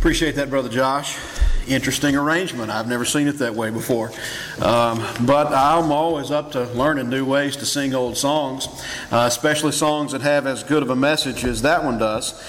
Appreciate that, Brother Josh. Interesting arrangement. I've never seen it that way before. But I'm always up to learning new ways to sing old songs, especially songs that have as good of a message as that one does.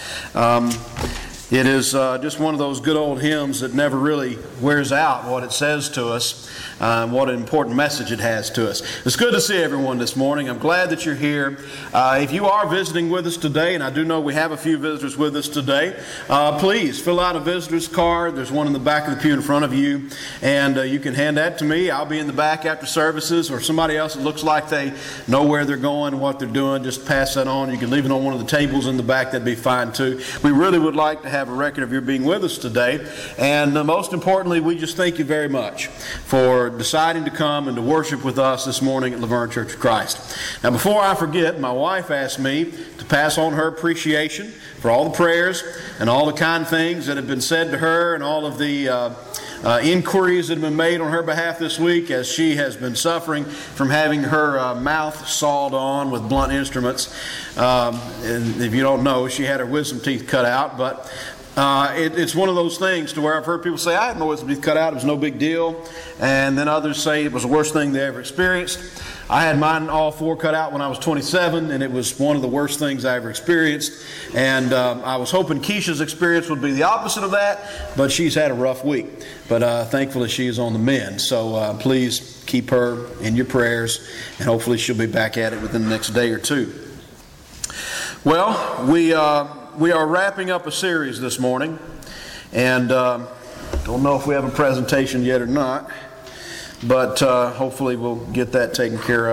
It is just one of those good old hymns that never really wears out what it says to us, what an important message it has to us. It's good to see everyone this morning. I'm glad that you're here. If you are visiting with us today, and I do know we have a few visitors with us today, please fill out a visitor's card. There's one in the back of the pew in front of you, and you can hand that to me. I'll be in the back after services, or somebody else that looks like they know where they're going and what they're doing. Just pass that on. You can leave it on one of the tables in the back. That'd be fine too. We really would like to have a record of your being with us today, and most importantly, we just thank you very much for deciding to come and to worship with us this morning at Laverne Church of Christ. Now, before I forget, my wife asked me to pass on her appreciation for all the prayers and all the kind things that have been said to her, and all of the inquiries that have been made on her behalf this week, as she has been suffering from having her mouth sawed on with blunt instruments. And if you don't know, she had her wisdom teeth cut out, but it's one of those things to where I've heard people say, I had my wisdom teeth cut out, it was no big deal. And then others say it was the worst thing they ever experienced. I had mine all four cut out when I was 27, and it was one of the worst things I ever experienced. And I was hoping Keisha's experience would be the opposite of that, but she's had a rough week. But thankfully she is on the mend. So please keep her in your prayers, and hopefully she'll be back at it within the next day or two. Well, we are wrapping up a series this morning, and don't know if we have a presentation yet or not, but hopefully we'll get that taken care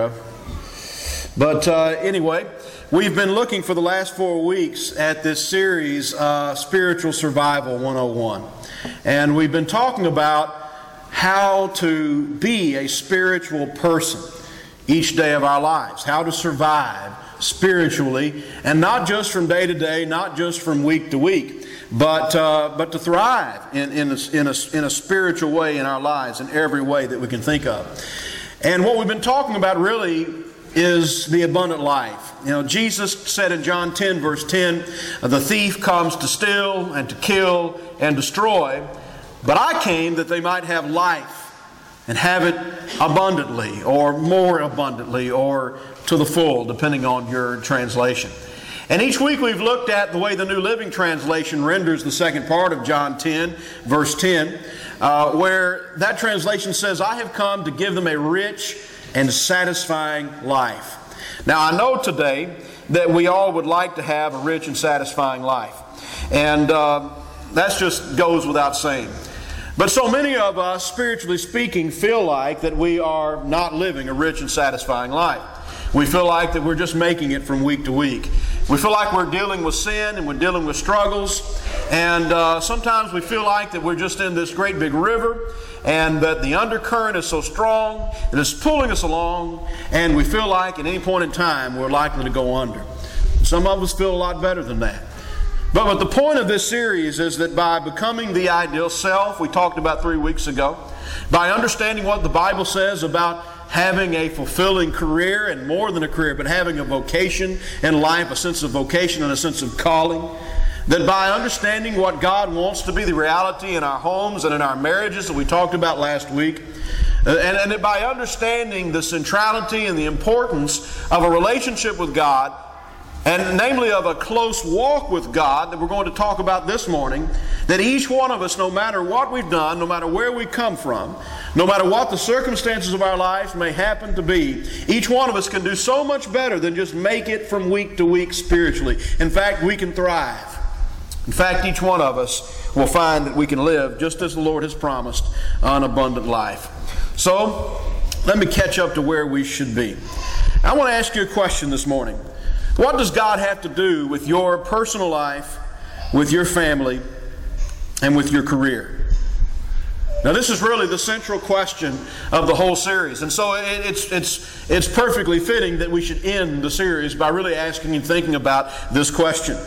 of. But anyway, we've been looking for the last 4 weeks at this series, Spiritual Survival 101, and we've been talking about how to be a spiritual person each day of our lives, how to survive spiritually, and not just from day to day, not just from week to week, but to thrive in a spiritual way in our lives in every way that we can think of. And what we've been talking about really is the abundant life. You know, Jesus said in John 10 verse 10, the thief comes to steal and to kill and destroy, but I came that they might have life and have it abundantly, or more abundantly, or to the full, depending on your translation. And each week we've looked at the way the New Living Translation renders the second part of John 10, verse 10, where that translation says, I have come to give them a rich and satisfying life. Now, I know today that we all would like to have a rich and satisfying life. And that just goes without saying. But so many of us, spiritually speaking, feel like that we are not living a rich and satisfying life. We feel like that we're just making it from week to week. We feel like we're dealing with sin and we're dealing with struggles. And sometimes we feel like that we're just in this great big river, and that the undercurrent is so strong that it's pulling us along, and we feel like at any point in time we're likely to go under. Some of us feel a lot better than that. But the point of this series is that by becoming the ideal self, we talked about 3 weeks ago, by understanding what the Bible says about having a fulfilling career, and more than a career, but having a vocation in life, a sense of vocation and a sense of calling, that by understanding what God wants to be the reality in our homes and in our marriages that we talked about last week, and that by understanding the centrality and the importance of a relationship with God, and namely of a close walk with God that we're going to talk about this morning, that each one of us, no matter what we've done, no matter where we come from, no matter what the circumstances of our lives may happen to be, each one of us can do so much better than just make it from week to week spiritually. In fact, we can thrive. In fact, each one of us will find that we can live just as the Lord has promised, an abundant life. So, let me catch up to where we should be. I want to ask you a question this morning. What does God have to do with your personal life, with your family, and with your career? Now, this is really the central question of the whole series. And so it's perfectly fitting that we should end the series by really asking and thinking about this question.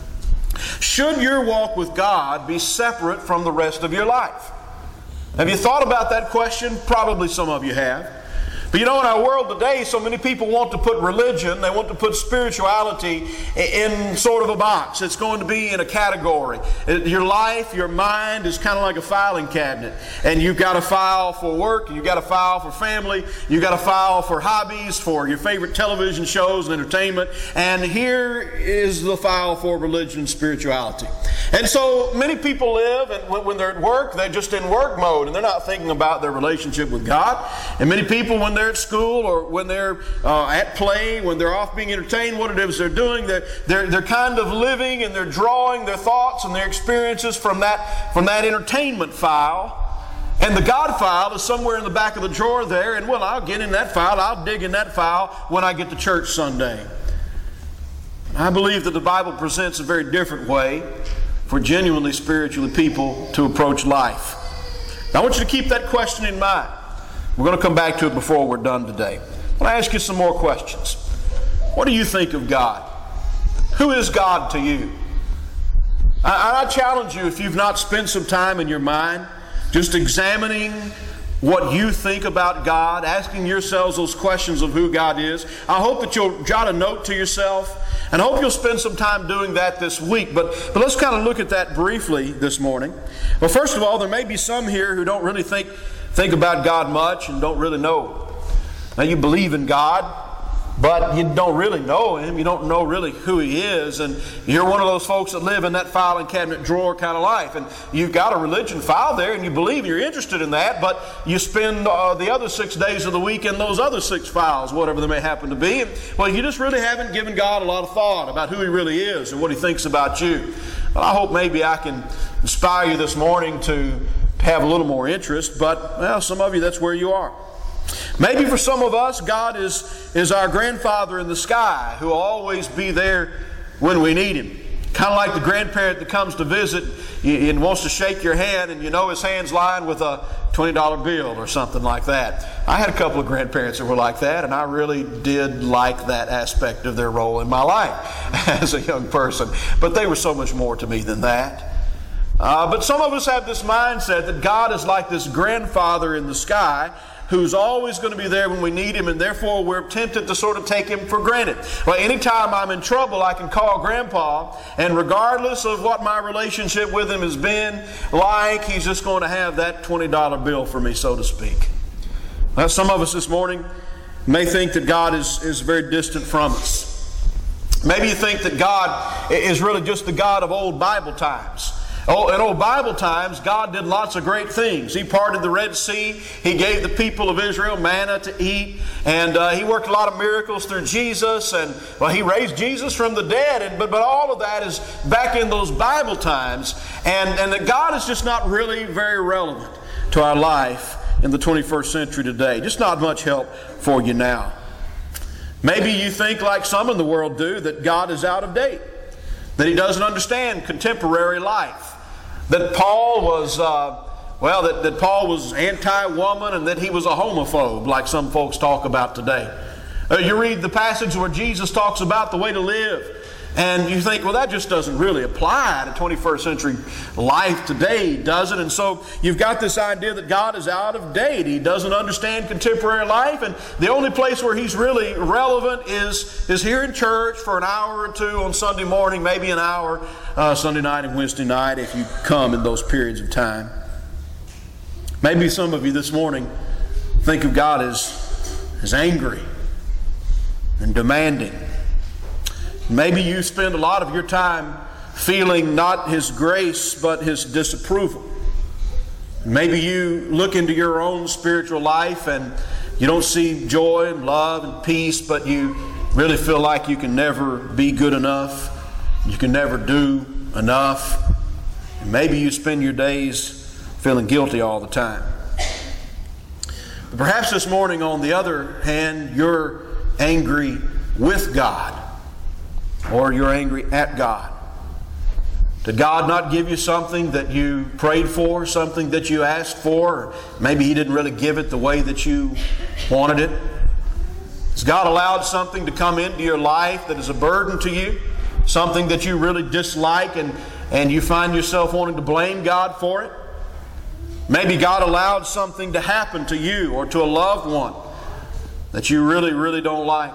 Should your walk with God be separate from the rest of your life? Have you thought about that question? Probably some of you have. But you know, in our world today, so many people want to put religion, they want to put spirituality in sort of a box. It's going to be in a category. Your life, your mind is kind of like a filing cabinet. And you've got a file for work, you've got a file for family, you've got a file for hobbies, for your favorite television shows and entertainment. And here is the file for religion and spirituality. And so many people live, and when they're at work, they're just in work mode, and they're not thinking about their relationship with God. And many people, when they're at school or when they're at play, when they're off being entertained, what it is they're doing, they're kind of living and they're drawing their thoughts and their experiences from that entertainment file. And the God file is somewhere in the back of the drawer there, and well, I'll get in that file, I'll dig in that file when I get to church Sunday. I believe that the Bible presents a very different way for genuinely spiritual people to approach life. Now, I want you to keep that question in mind. We're going to come back to it before we're done today. I want to ask you some more questions. What do you think of God? Who is God to you? I challenge you, if you've not spent some time in your mind just examining what you think about God, asking yourselves those questions of who God is, I hope that you'll jot a note to yourself, and I hope you'll spend some time doing that this week. But let's kind of look at that briefly this morning. Well, first of all, there may be some here who don't really think about God much and don't really know. Now, you believe in God, but you don't really know Him. You don't know really who He is. And you're one of those folks that live in that filing cabinet drawer kind of life. And you've got a religion file there, and you believe you're interested in that, but you spend the other 6 days of the week in those other 6 files, whatever they may happen to be. And, well, you just really haven't given God a lot of thought about who He really is and what He thinks about you. Well, I hope maybe I can inspire you this morning to have a little more interest, but, well, some of you, that's where you are. Maybe for some of us, God is our grandfather in the sky who will always be there when we need Him. Kind of like the grandparent that comes to visit and wants to shake your hand, and you know his hand's lined with a $20 bill or something like that. I had a couple of grandparents that were like that, and I really did like that aspect of their role in my life as a young person. But they were so much more to me than that. But some of us have this mindset that God is like this grandfather in the sky who's always going to be there when we need Him, and therefore we're tempted to sort of take Him for granted. Well, anytime I'm in trouble, I can call Grandpa, and regardless of what my relationship with Him has been like, He's just going to have that $20 bill for me, so to speak. Now, some of us this morning may think that God is very distant from us. Maybe you think that God is really just the God of old Bible times. In old Bible times, God did lots of great things. He parted the Red Sea. He gave the people of Israel manna to eat. And He worked a lot of miracles through Jesus. And, well, He raised Jesus from the dead. But all of that is back in those Bible times. And that God is just not really very relevant to our life in the 21st century today. Just not much help for you now. Maybe you think, like some in the world do, that God is out of date. That He doesn't understand contemporary life. That Paul was, that Paul was anti-woman and that he was a homophobe, like some folks talk about today. You read the passage where Jesus talks about the way to live, and you think, well, that just doesn't really apply to 21st century life today, does it? And so you've got this idea that God is out of date. He doesn't understand contemporary life, and the only place where He's really relevant is here in church for an hour or two on Sunday morning, maybe an hour Sunday night and Wednesday night if you come in those periods of time. Maybe some of you this morning think of God as angry and demanding. Maybe you spend a lot of your time feeling not His grace, but His disapproval. Maybe you look into your own spiritual life and you don't see joy and love and peace, but you really feel like you can never be good enough. You can never do enough. And maybe you spend your days feeling guilty all the time. But perhaps this morning, on the other hand, you're angry with God. Or you're angry at God. Did God not give you something that you prayed for, something that you asked for? Or maybe He didn't really give it the way that you wanted it. Has God allowed something to come into your life that is a burden to you? Something that you really dislike and you find yourself wanting to blame God for it? Maybe God allowed something to happen to you or to a loved one that you really, really don't like.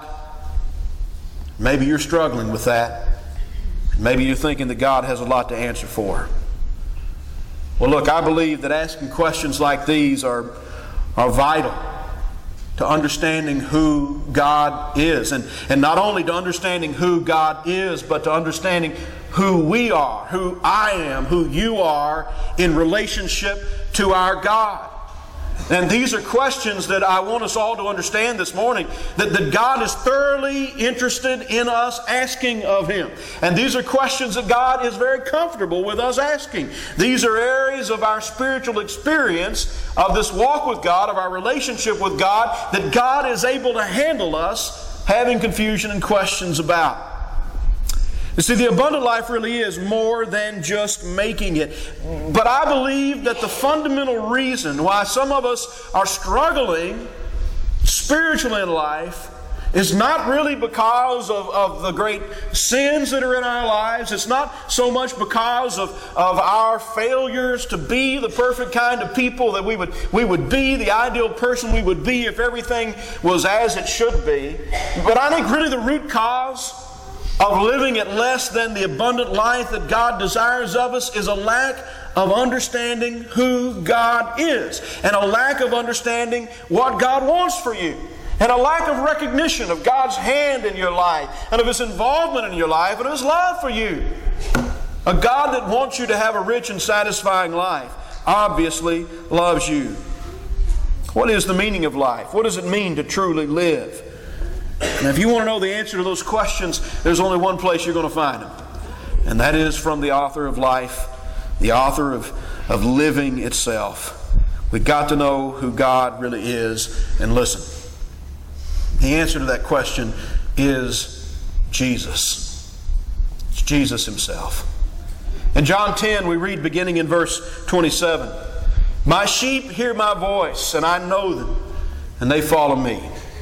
Maybe you're struggling with that. Maybe you're thinking that God has a lot to answer for. Well, look, I believe that asking questions like these are vital to understanding who God is. And not only to understanding who God is, but to understanding who we are, who I am, who you are in relationship to our God. And these are questions that I want us all to understand this morning, that God is thoroughly interested in us asking of Him. And these are questions that God is very comfortable with us asking. These are areas of our spiritual experience, of this walk with God, of our relationship with God, that God is able to handle us having confusion and questions about. You see, the abundant life really is more than just making it. But I believe that the fundamental reason why some of us are struggling spiritually in life is not really because of the great sins that are in our lives. It's not so much because of our failures to be the perfect kind of people that we would be, the ideal person we would be if everything was as it should be. But I think really the root cause of living at less than the abundant life that God desires of us is a lack of understanding who God is, and a lack of understanding what God wants for you, and a lack of recognition of God's hand in your life, and of His involvement in your life, and of His love for you. A God that wants you to have a rich and satisfying life obviously loves you. What is the meaning of life? What does it mean to truly live? And if you want to know the answer to those questions, there's only one place you're going to find them. And that is from the author of life, the author of living itself. We've got to know who God really is. And listen, the answer to that question is Jesus. It's Jesus Himself. In John 10, we read beginning in verse 27, "My sheep hear my voice, and I know them, and they follow me.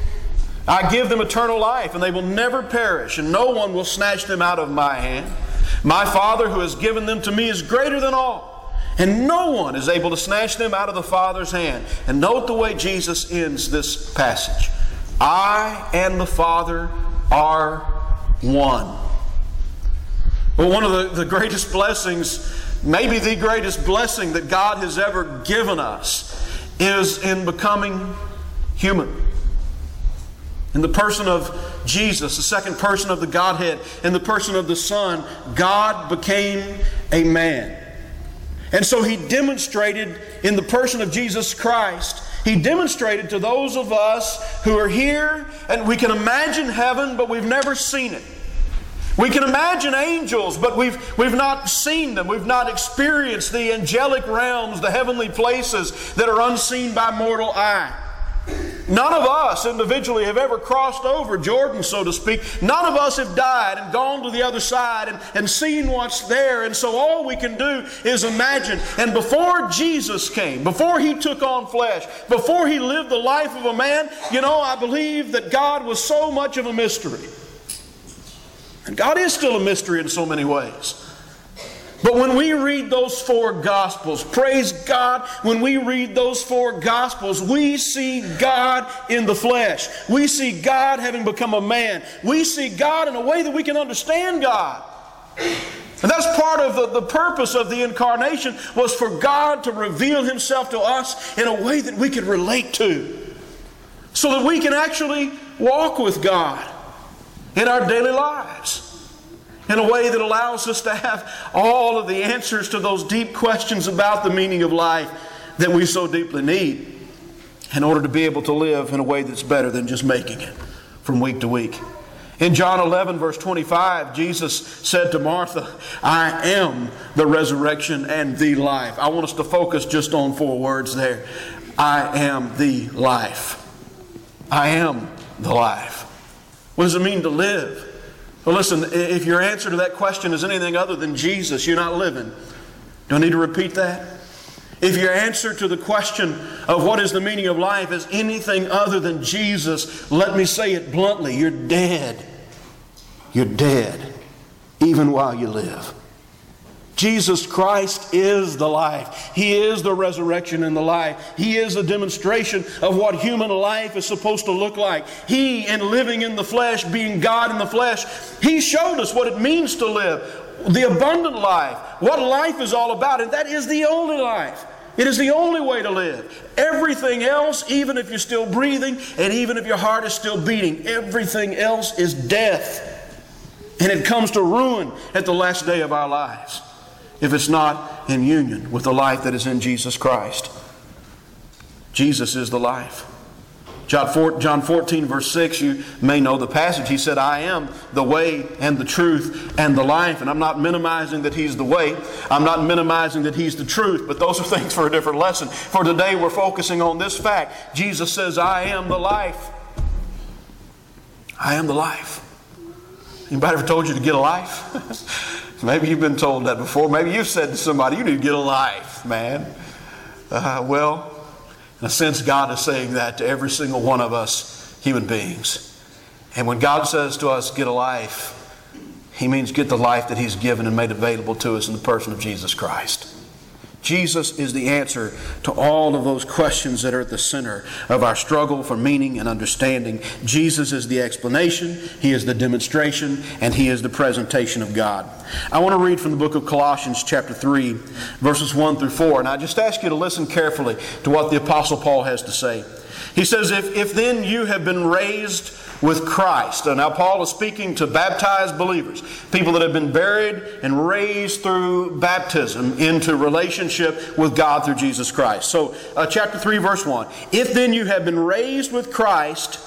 I give them eternal life, and they will never perish, and no one will snatch them out of my hand. My Father who has given them to me is greater than all, and no one is able to snatch them out of the Father's hand." And note the way Jesus ends this passage. "I and the Father are one." Well, one of the greatest blessings, maybe the greatest blessing that God has ever given us, is in becoming human. In the person of Jesus, the second person of the Godhead, in the person of the Son, God became a man. And so He demonstrated in the person of Jesus Christ, He demonstrated to those of us who are here, and we can imagine heaven, but we've never seen it. We can imagine angels, but we've not seen them. We've not experienced the angelic realms, the heavenly places that are unseen by mortal eye. None of us individually have ever crossed over Jordan, so to speak. None of us have died and gone to the other side and seen what's there. And so all we can do is imagine. And before Jesus came, before He took on flesh, before He lived the life of a man, I believe that God was so much of a mystery. And God is still a mystery in so many ways. But when we read those four Gospels, praise God, when we read those four Gospels, we see God in the flesh. We see God having become a man. We see God in a way that we can understand God. And that's part of the purpose of the incarnation, was for God to reveal Himself to us in a way that we can relate to, so that we can actually walk with God in our daily lives in a way that allows us to have all of the answers to those deep questions about the meaning of life that we so deeply need in order to be able to live in a way that's better than just making it from week to week. In John 11, verse 25, Jesus said to Martha, "I am the resurrection and the life." I want us to focus just on four words there. I am the life. I am the life. What does it mean to live? Well, listen, if your answer to that question is anything other than Jesus, you're not living. Do I need to repeat that? If your answer to the question of what is the meaning of life is anything other than Jesus, let me say it bluntly, you're dead. You're dead, even while you live. Jesus Christ is the life. He is the resurrection and the life. He is a demonstration of what human life is supposed to look like. He, in living in the flesh, being God in the flesh, He showed us what it means to live. The abundant life, what life is all about, and that is the only life. It is the only way to live. Everything else, even if you're still breathing, and even if your heart is still beating, everything else is death. And it comes to ruin at the last day of our lives if it's not in union with the life that is in Jesus Christ. Jesus is the life. John 14 verse 6, you may know the passage. He said, I am the way and the truth and the life. And I'm not minimizing that He's the way. I'm not minimizing that He's the truth. But those are things for a different lesson. For today we're focusing on this fact. Jesus says, I am the life. I am the life. Anybody ever told you to get a life? Maybe you've been told that before. Maybe you've said to somebody, you need to get a life, man. Well, in a sense, God is saying that to every single one of us human beings. And when God says to us, get a life, He means get the life that He's given and made available to us in the person of Jesus Christ. Jesus is the answer to all of those questions that are at the center of our struggle for meaning and understanding. Jesus is the explanation, He is the demonstration, and He is the presentation of God. I want to read from the book of Colossians chapter 3, verses 1 through 4. And I just ask you to listen carefully to what the Apostle Paul has to say. He says, if then you have been raised with Christ. And now Paul is speaking to baptized believers, people that have been buried and raised through baptism into relationship with God through Jesus Christ. So chapter 3 verse 1. If then you have been raised with Christ,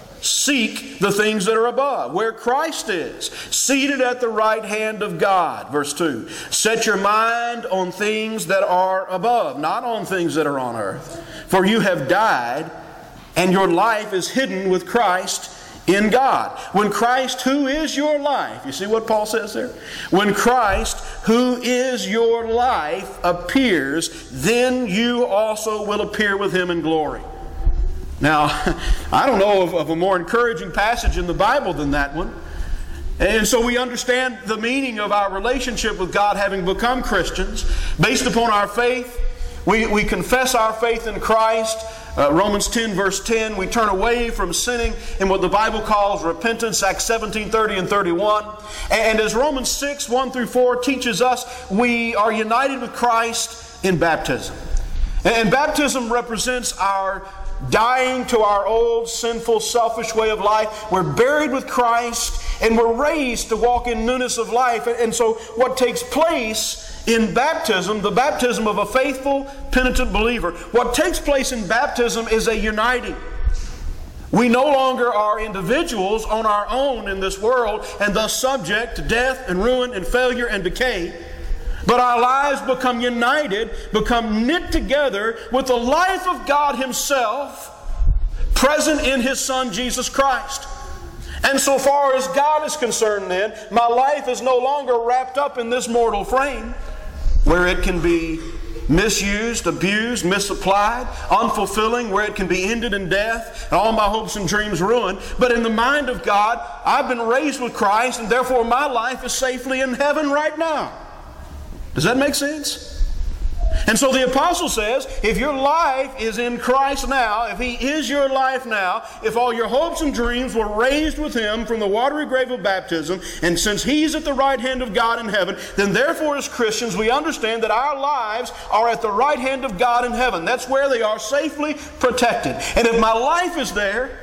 seek the things that are above, where Christ is, seated at the right hand of God. Verse 2. Set your mind on things that are above, not on things that are on earth. For you have died, and your life is hidden with Christ in God. When Christ, who is your life, you see what Paul says there? When Christ, who is your life, appears, then you also will appear with Him in glory. Now, I don't know of a more encouraging passage in the Bible than that one. And so we understand the meaning of our relationship with God having become Christians. Based upon our faith, we confess our faith in Christ. Romans 10 verse 10, we turn away from sinning in what the Bible calls repentance, Acts 17, 30 and 31. And as Romans 6, 1 through 4 teaches us, we are united with Christ in baptism. And baptism represents our dying to our old sinful, selfish way of life. We're buried with Christ and we're raised to walk in newness of life. And so what takes place in baptism, the baptism of a faithful, penitent believer, what takes place in baptism is a uniting. We no longer are individuals on our own in this world and thus subject to death and ruin and failure and decay. But our lives become united, become knit together with the life of God Himself present in His Son Jesus Christ. And so far as God is concerned then, my life is no longer wrapped up in this mortal frame where it can be misused, abused, misapplied, unfulfilling, where it can be ended in death, and all my hopes and dreams ruined. But in the mind of God, I've been raised with Christ, and therefore my life is safely in heaven right now. Does that make sense? And so the apostle says, if your life is in Christ now, if He is your life now, if all your hopes and dreams were raised with Him from the watery grave of baptism, and since He's at the right hand of God in heaven, then therefore as Christians we understand that our lives are at the right hand of God in heaven. That's where they are safely protected. And if my life is there,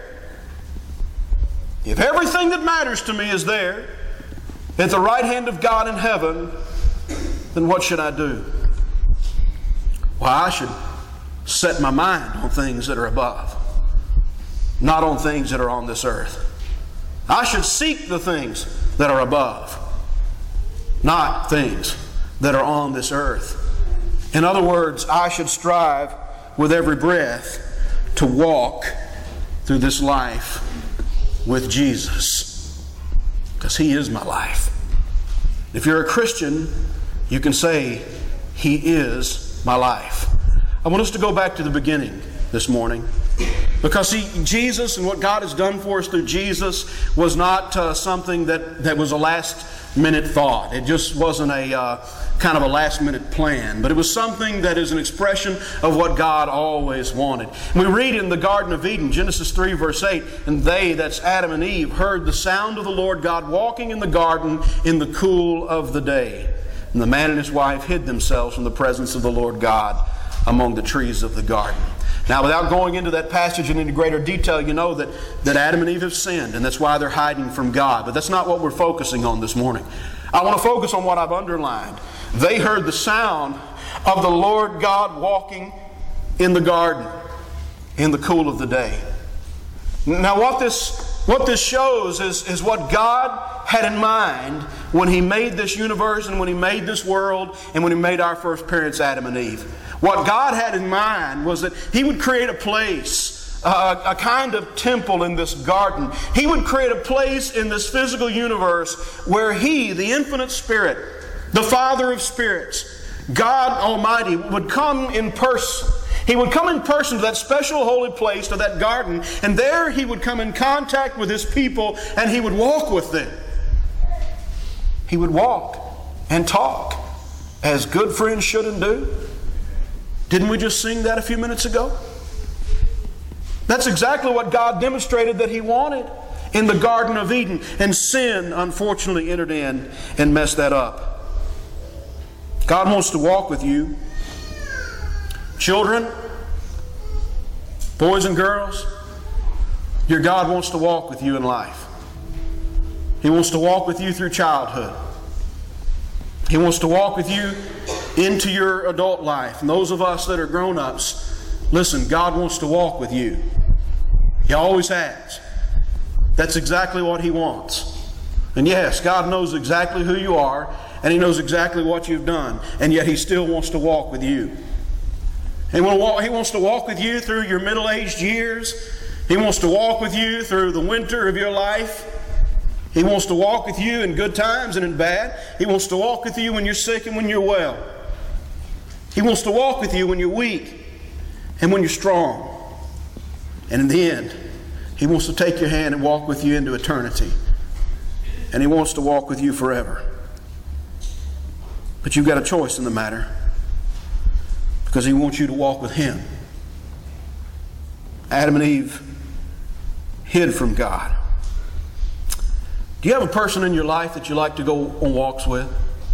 if everything that matters to me is there, at the right hand of God in heaven, then what should I do? Well, I should set my mind on things that are above, not on things that are on this earth. I should seek the things that are above, not things that are on this earth. In other words, I should strive with every breath to walk through this life with Jesus, because He is my life. If you're a Christian, you can say, He is my life. I want us to go back to the beginning this morning, because see, Jesus and what God has done for us through Jesus was not something that was a last minute thought. It just wasn't a kind of a last-minute plan, but it was something that is an expression of what God always wanted. We read in the Garden of Eden, Genesis 3, verse 8, and they, that's Adam and Eve, heard the sound of the Lord God walking in the garden in the cool of the day. And the man and his wife hid themselves from the presence of the Lord God among the trees of the garden. Now, without going into that passage in any greater detail, you know that Adam and Eve have sinned, and that's why they're hiding from God. But that's not what we're focusing on this morning. I want to focus on what I've underlined. They heard the sound of the Lord God walking in the garden in the cool of the day. Now, what this shows is what God had in mind when He made this universe and when He made this world and when He made our first parents, Adam and Eve. What God had in mind was that He would create a place, a kind of temple in this garden. He would create a place in this physical universe where He, the infinite Spirit, the Father of spirits, God Almighty, would come in person. He would come in person to that special holy place, to that garden, and there He would come in contact with His people and He would walk with them. He would walk and talk as good friends should and do. Didn't we just sing that a few minutes ago? That's exactly what God demonstrated that He wanted in the Garden of Eden. And sin, unfortunately, entered in and messed that up. God wants to walk with you. Children, boys and girls, your God wants to walk with you in life. He wants to walk with you through childhood. He wants to walk with you into your adult life. And those of us that are grown-ups, listen, God wants to walk with you. He always has. That's exactly what He wants. And yes, God knows exactly who you are, and He knows exactly what you've done, and yet He still wants to walk with you. He wants to walk with you through your middle-aged years. He wants to walk with you through the winter of your life. He wants to walk with you in good times and in bad. He wants to walk with you when you're sick and when you're well. He wants to walk with you when you're weak and when you're strong. And in the end, He wants to take your hand and walk with you into eternity. And He wants to walk with you forever. But you've got a choice in the matter, because He wants you to walk with Him. Adam and Eve hid from God. Do you have a person in your life that you like to go on walks with?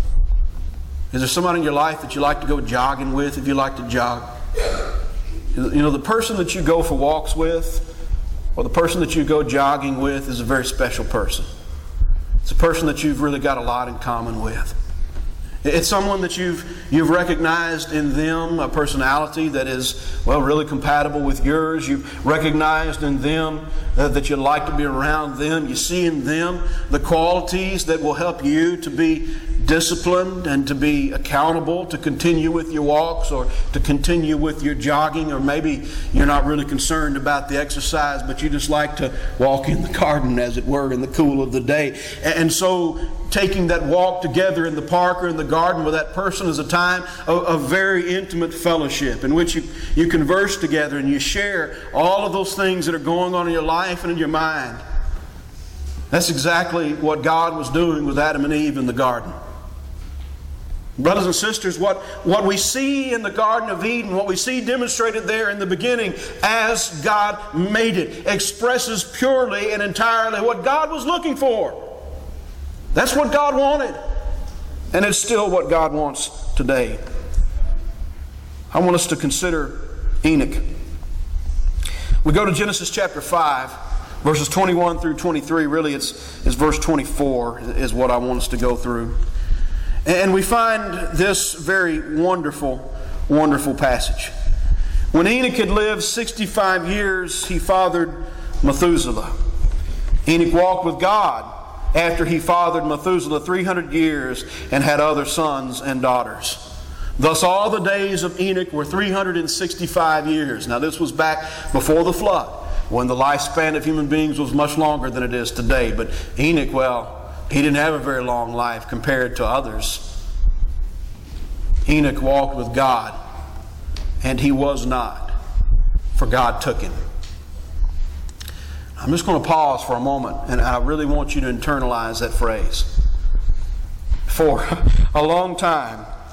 Is there somebody in your life that you like to go jogging with if you like to jog? You know, the person that you go for walks with, or the person that you go jogging with, is a very special person. It's a person that you've really got a lot in common with. It's someone that you've recognized in them, a personality that is, well, really compatible with yours. You've recognized in them that you like to be around them. You see in them the qualities that will help you to be disciplined and to be accountable, to continue with your walks or to continue with your jogging, or maybe you're not really concerned about the exercise, but you just like to walk in the garden, as it were, in the cool of the day. And so taking that walk together in the park or in the garden with that person is a time of very intimate fellowship in which you converse together and you share all of those things that are going on in your life and in your mind. That's exactly what God was doing with Adam and Eve in the garden. Brothers and sisters, what we see in the Garden of Eden, what we see demonstrated there in the beginning as God made it, expresses purely and entirely what God was looking for. That's what God wanted. And it's still what God wants today. I want us to consider Enoch. We go to Genesis chapter 5, verses 21 through 23. Really, it's verse 24 is what I want us to go through. And we find this very wonderful, wonderful passage. When Enoch had lived 65 years, he fathered Methuselah. Enoch walked with God after he fathered Methuselah 300 years and had other sons and daughters. Thus all the days of Enoch were 365 years. Now this was back before the flood, when the lifespan of human beings was much longer than it is today. But Enoch, well, he didn't have a very long life compared to others. Enoch walked with God, and he was not, for God took him. I'm just going to pause for a moment, and I really want you to internalize that phrase. For a long time,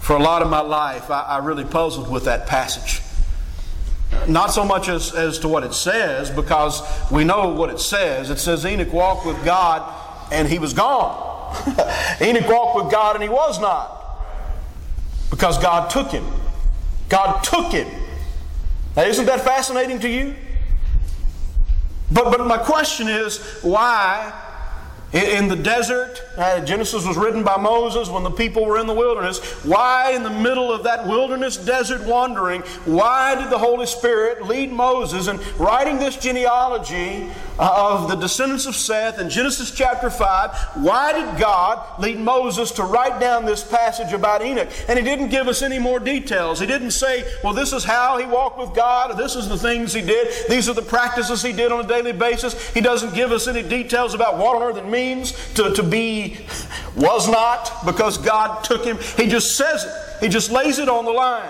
For a lot of my life, I really puzzled with that passage. Not so much as to what it says, because we know what it says. It says Enoch walked with God and he was gone. Enoch walked with God and he was not. Because God took him. God took him. Now, isn't that fascinating to you? But my question is, why in the desert, Genesis was written by Moses when the people were in the wilderness, why in the middle of that wilderness desert wandering, why did the Holy Spirit lead Moses in writing this genealogy of the descendants of Seth in Genesis chapter 5? Why did God lead Moses to write down this passage about Enoch? And He didn't give us any more details. He didn't say, well, this is how he walked with God, or this is the things he did, these are the practices he did on a daily basis. He doesn't give us any details about what on earth it means to be was not, because God took him. He just says it. He just lays it on the line.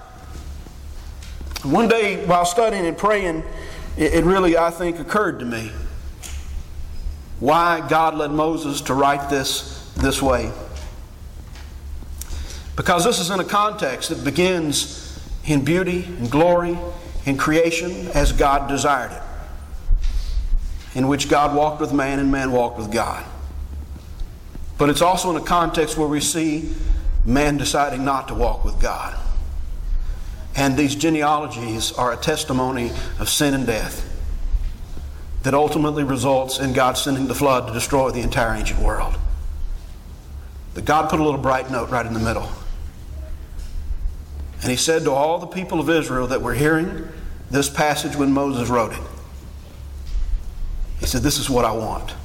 One day while studying and praying, it really, I think, occurred to me why God led Moses to write this way. Because this is in a context that begins in beauty and glory and creation as God desired it, in which God walked with man and man walked with God. But it's also in a context where we see man deciding not to walk with God. And these genealogies are a testimony of sin and death that ultimately results in God sending the flood to destroy the entire ancient world. But God put a little bright note right in the middle. And He said to all the people of Israel that were hearing this passage when Moses wrote it, He said, this is what I want.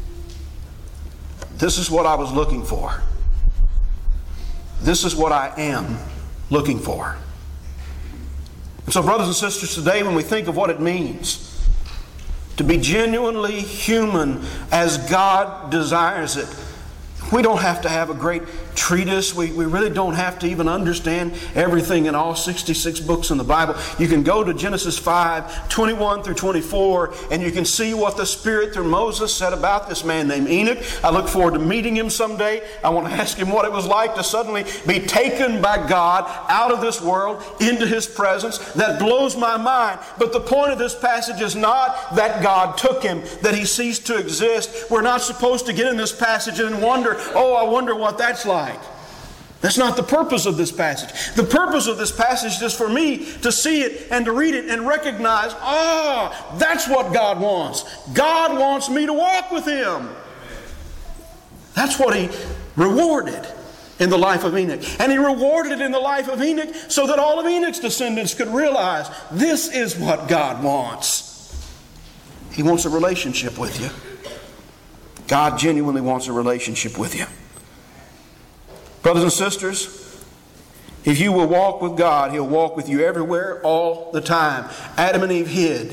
This is what I was looking for. This is what I am looking for. And so, brothers and sisters, today when we think of what it means to be genuinely human as God desires it, we don't have to have a great treatise. We really don't have to even understand everything in all 66 books in the Bible. You can go to Genesis 5, 21 through 24, and you can see what the Spirit through Moses said about this man named Enoch. I look forward to meeting him someday. I want to ask him what it was like to suddenly be taken by God out of this world into His presence. That blows my mind. But the point of this passage is not that God took him, that he ceased to exist. We're not supposed to get in this passage and wonder, oh, I wonder what that's like. That's not the purpose of this passage. The purpose of this passage is for me to see it and to read it and recognize, that's what God wants. God wants me to walk with Him. That's what He rewarded in the life of Enoch. And He rewarded it in the life of Enoch so that all of Enoch's descendants could realize this is what God wants. He wants a relationship with you. God genuinely wants a relationship with you. Brothers and sisters, if you will walk with God, He'll walk with you everywhere, all the time. Adam and Eve hid.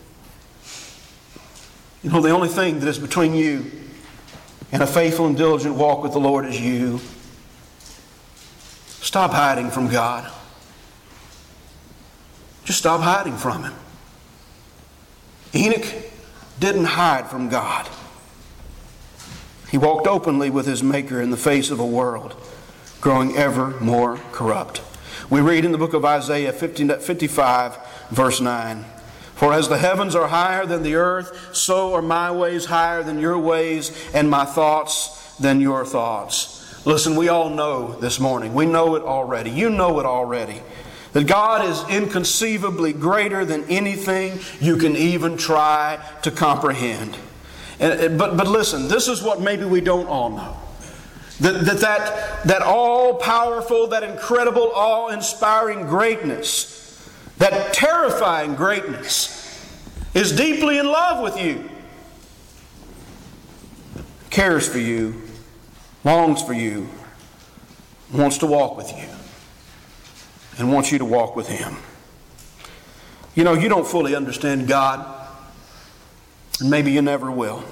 You know, the only thing that is between you and a faithful and diligent walk with the Lord is you. Stop hiding from God. Just stop hiding from Him. Enoch didn't hide from God. He walked openly with his Maker in the face of a world growing ever more corrupt. We read in the book of Isaiah 55, verse 9, For as the heavens are higher than the earth, so are my ways higher than your ways, and my thoughts than your thoughts. Listen, we all know this morning. We know it already. You know it already. That God is inconceivably greater than anything you can even try to comprehend. But listen, this is what maybe we don't all know. That all-powerful, that incredible, awe-inspiring greatness, that terrifying greatness, is deeply in love with you, cares for you, longs for you, wants to walk with you, and wants you to walk with Him. You know, you don't fully understand God, and maybe you never will.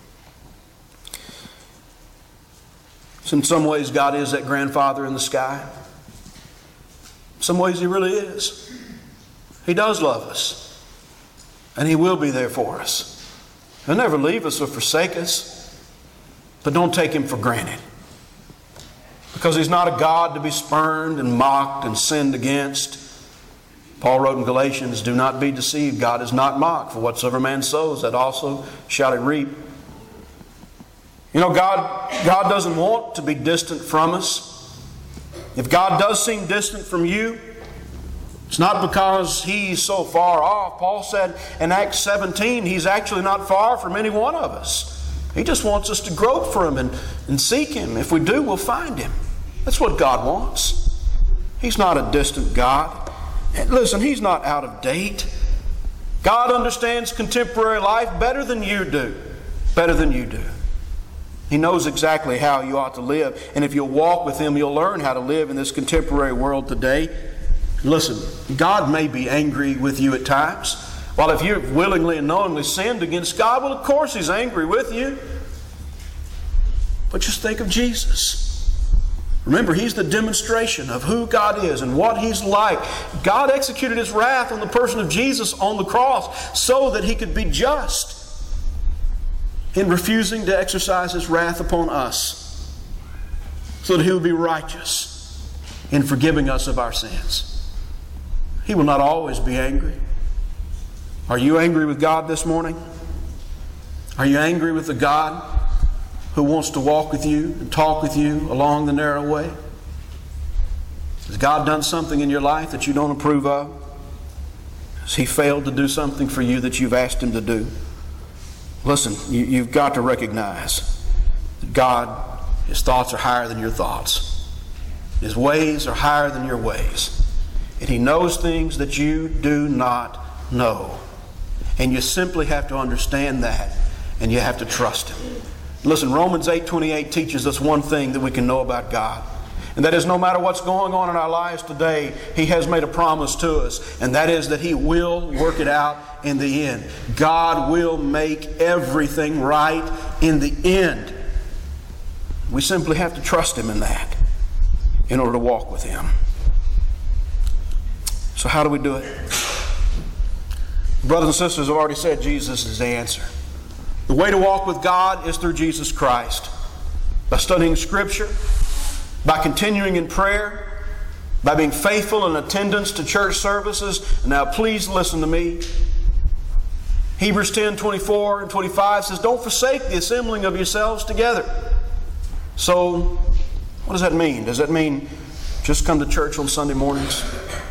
So in some ways, God is that grandfather in the sky. In some ways, He really is. He does love us. And He will be there for us. He'll never leave us or forsake us. But don't take Him for granted. because He's not a God to be spurned and mocked and sinned against. Paul wrote in Galatians, "Do not be deceived. God is not mocked. For whatsoever man sows, that also shall he reap." You know, God doesn't want to be distant from us. If God does seem distant from you, it's not because He's so far off. Paul said in Acts 17, He's actually not far from any one of us. He just wants us to grope for Him and seek Him. If we do, we'll find Him. That's what God wants. He's not a distant God. And listen, He's not out of date. God understands contemporary life better than you do. Better than you do. He knows exactly how you ought to live. And if you'll walk with Him, you'll learn how to live in this contemporary world today. Listen, God may be angry with you at times. Well, if you've willingly and knowingly sinned against God, well, of course He's angry with you. But just think of Jesus. Remember, He's the demonstration of who God is and what He's like. God executed His wrath on the person of Jesus on the cross so that He could be just in refusing to exercise His wrath upon us, so that He would be righteous in forgiving us of our sins. He will not always be angry. Are you angry with God this morning? Are you angry with the God who wants to walk with you and talk with you along the narrow way? Has God done something in your life that you don't approve of? Has He failed to do something for you that you've asked Him to do? Listen, you've got to recognize that God, His thoughts are higher than your thoughts. His ways are higher than your ways. And He knows things that you do not know. And you simply have to understand that, and you have to trust Him. Listen, Romans 8:28 teaches us one thing that we can know about God. And that is, no matter what's going on in our lives today, He has made a promise to us. And that is that He will work it out in the end. God will make everything right in the end. We simply have to trust Him in that in order to walk with Him. So how do we do it? Brothers and sisters, I've already said Jesus is the answer. The way to walk with God is through Jesus Christ. By studying Scripture, by continuing in prayer, by being faithful in attendance to church services. Now please listen to me. Hebrews 10:24 and 25 says, "Don't forsake the assembling of yourselves together." So, what does that mean? Does that mean just come to church on Sunday mornings?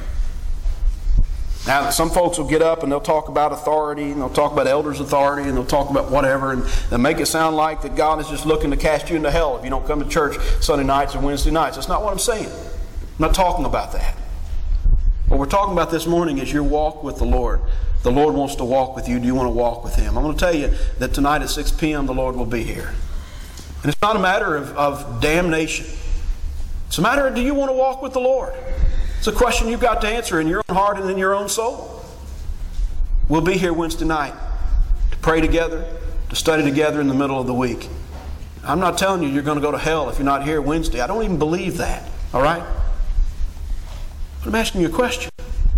Now, some folks will get up and they'll talk about authority, and they'll talk about elders' authority, and they'll talk about whatever, and they'll make it sound like that God is just looking to cast you into hell if you don't come to church Sunday nights or Wednesday nights. That's not what I'm saying. I'm not talking about that. What we're talking about this morning is your walk with the Lord. The Lord wants to walk with you. Do you want to walk with Him? I'm going to tell you that tonight at 6 p.m. the Lord will be here. And it's not a matter of damnation. It's a matter of, do you want to walk with the Lord? It's a question you've got to answer in your own heart and in your own soul. We'll be here Wednesday night to pray together, to study together in the middle of the week. I'm not telling you you're going to go to hell if you're not here Wednesday. I don't even believe that. All right? But I'm asking you a question.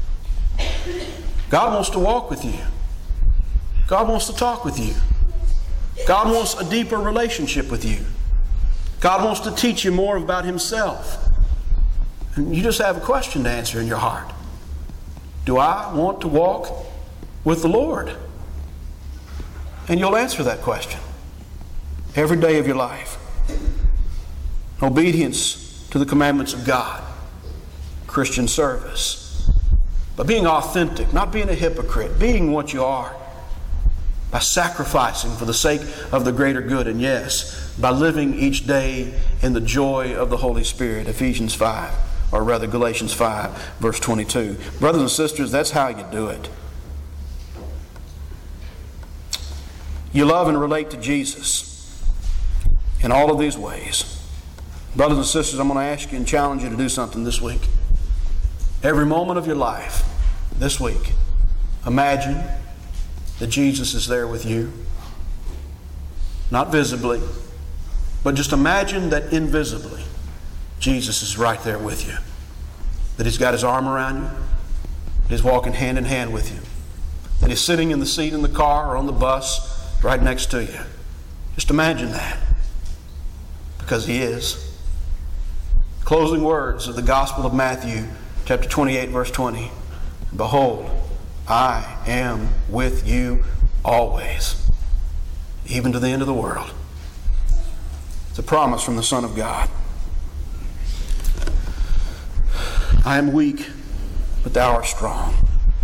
God wants to walk with you. God wants to talk with you. God wants a deeper relationship with you. God wants to teach you more about Himself. And you just have a question to answer in your heart. Do I want to walk with the Lord? And you'll answer that question every day of your life. Obedience to the commandments of God. Christian service. By being authentic, not being a hypocrite, being what you are. By sacrificing for the sake of the greater good. And yes, by living each day in the joy of the Holy Spirit. Ephesians 5. Or rather, Galatians 5, verse 22. Brothers and sisters, that's how you do it. You love and relate to Jesus in all of these ways. Brothers and sisters, I'm going to ask you and challenge you to do something this week. Every moment of your life, this week, imagine that Jesus is there with you. Not visibly, but just imagine that invisibly, Jesus is right there with you. That He's got His arm around you. That He's walking hand in hand with you. That He's sitting in the seat in the car or on the bus right next to you. Just imagine that. Because He is. Closing words of the Gospel of Matthew, chapter 28, verse 20. Behold, I am with you always, even to the end of the world. It's a promise from the Son of God. I am weak, but thou art strong.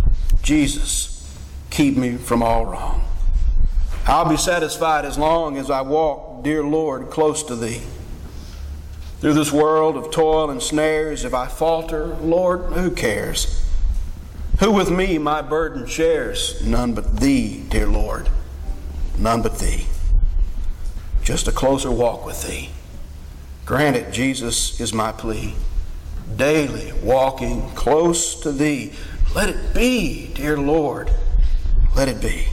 Jesus, keep me from all wrong. I'll be satisfied as long as I walk, dear Lord, close to thee. Through this world of toil and snares, if I falter, Lord, who cares? Who with me my burden shares? None but thee, dear Lord, none but thee. Just a closer walk with thee. Grant it, Jesus, is my plea. Daily walking close to thee. Let it be, dear Lord, let it be.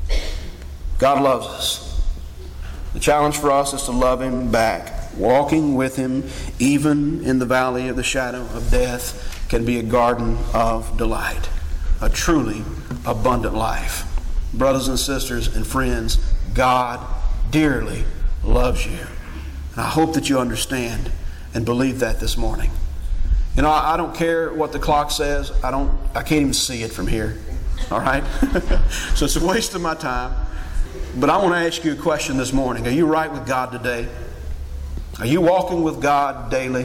God loves us. The challenge for us is to love Him back. Walking with Him, even in the valley of the shadow of death, can be a garden of delight, a truly abundant life. Brothers and sisters and friends, God dearly loves you. And I hope that you understand and believe that this morning. You know, I don't care what the clock says. I can't even see it from here. All right? So it's a waste of my time. But I want to ask you a question this morning. Are you right with God today? Are you walking with God daily?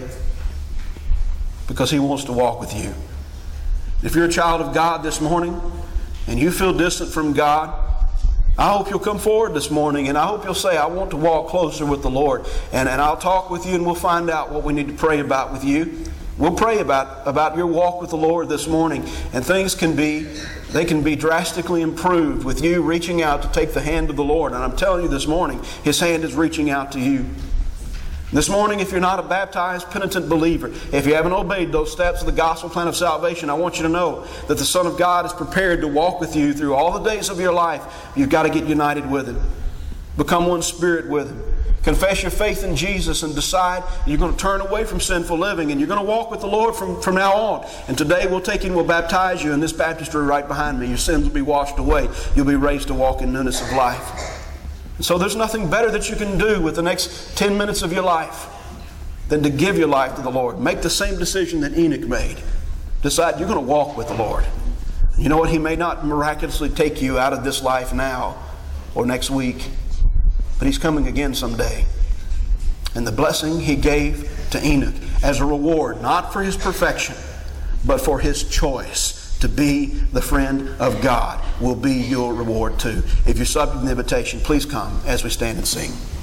Because He wants to walk with you. If you're a child of God this morning and you feel distant from God, I hope you'll come forward this morning and I hope you'll say, I want to walk closer with the Lord. And I'll talk with you and we'll find out what we need to pray about with you. We'll pray about your walk with the Lord this morning. And things can be drastically improved with you reaching out to take the hand of the Lord. And I'm telling you this morning, His hand is reaching out to you. This morning, if you're not a baptized, penitent believer, if you haven't obeyed those steps of the gospel plan of salvation, I want you to know that the Son of God is prepared to walk with you through all the days of your life. You've got to get united with Him. Become one spirit with Him. Confess your faith in Jesus and decide you're going to turn away from sinful living and you're going to walk with the Lord from now on. And today we'll take you and we'll baptize you in this baptistry right behind me. Your sins will be washed away. You'll be raised to walk in newness of life. And so there's nothing better that you can do with the next 10 minutes of your life than to give your life to the Lord. Make the same decision that Enoch made. Decide you're going to walk with the Lord. You know what? He may not miraculously take you out of this life now or next week, but He's coming again someday. And the blessing He gave to Enoch as a reward, not for his perfection, but for his choice to be the friend of God, will be your reward too. If you're subject to the invitation, please come as we stand and sing.